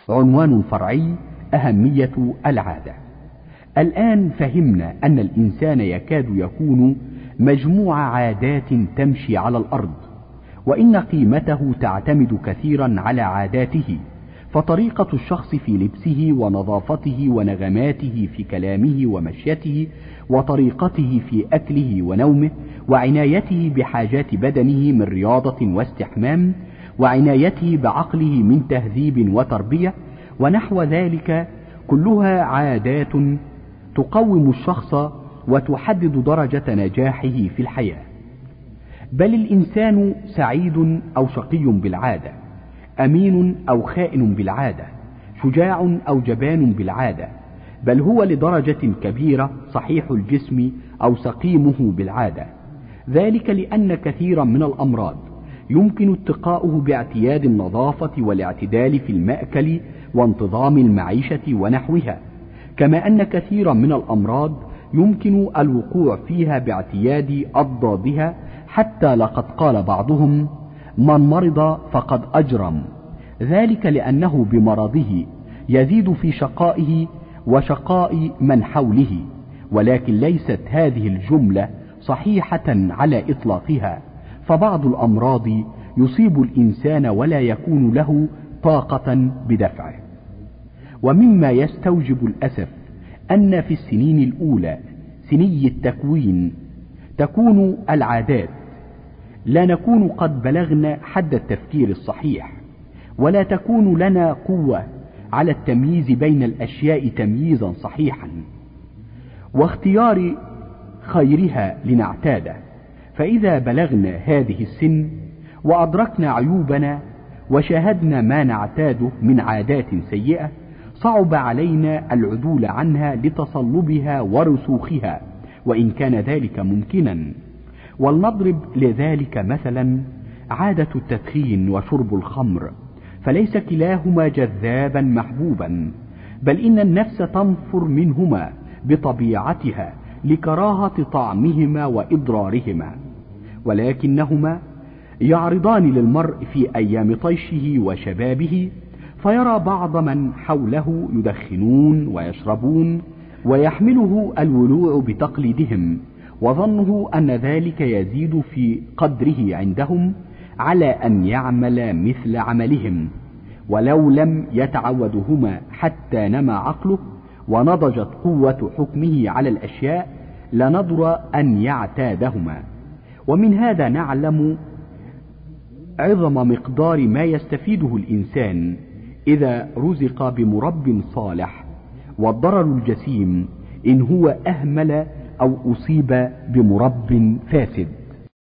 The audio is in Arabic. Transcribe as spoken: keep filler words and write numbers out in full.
عنوان فرعي: أهمية العادة. الآن فهمنا أن الإنسان يكاد يكون مجموع عادات تمشي على الأرض، وإن قيمته تعتمد كثيرا على عاداته، فطريقة الشخص في لبسه ونظافته ونغماته في كلامه ومشيته وطريقته في أكله ونومه وعنايته بحاجات بدنه من رياضة واستحمام وعنايته بعقله من تهذيب وتربية ونحو ذلك، كلها عادات تقوم الشخص وتحدد درجة نجاحه في الحياة. بل الإنسان سعيد أو شقي بالعادة، أمين أو خائن بالعادة، شجاع أو جبان بالعادة، بل هو لدرجة كبيرة صحيح الجسم أو سقيمه بالعادة. ذلك لأن كثيرا من الأمراض يمكن اتقاؤه باعتياد النظافة والاعتدال في المأكل وانتظام المعيشة ونحوها، كما أن كثيرا من الأمراض يمكن الوقوع فيها باعتياد أضدادها، حتى لقد قال بعضهم: من مرض فقد أجرم، ذلك لأنه بمرضه يزيد في شقائه وشقاء من حوله. ولكن ليست هذه الجملة صحيحة على إطلاقها، فبعض الأمراض يصيب الإنسان ولا يكون له طاقة بدفعه. ومما يستوجب الأسف أن في السنين الأولى سني التكوين تكون العادات، لا نكون قد بلغنا حد التفكير الصحيح، ولا تكون لنا قوة على التمييز بين الأشياء تمييزا صحيحا واختيار خيرها لنعتاده. فإذا بلغنا هذه السن وأدركنا عيوبنا وشاهدنا ما نعتاده من عادات سيئة، صعب علينا العدول عنها لتصلبها ورسوخها، وإن كان ذلك ممكنا. ولنضرب لذلك مثلا عادة التدخين وشرب الخمر، فليس كلاهما جذابا محبوبا، بل إن النفس تنفر منهما بطبيعتها لكراهة طعمهما وإضرارهما، ولكنهما يعرضان للمرء في أيام طيشه وشبابه، فيرى بعض من حوله يدخنون ويشربون ويحمله الولوع بتقليدهم، وظنه أن ذلك يزيد في قدره عندهم على أن يعمل مثل عملهم، ولو لم يتعودهما حتى نمى عقله ونضجت قوة حكمه على الأشياء لنضر أن يعتادهما. ومن هذا نعلم عظم مقدار ما يستفيده الإنسان إذا رزق بمرب صالح، والضرر الجسيم إن هو أهمل أو أصيب بمرب فاسد.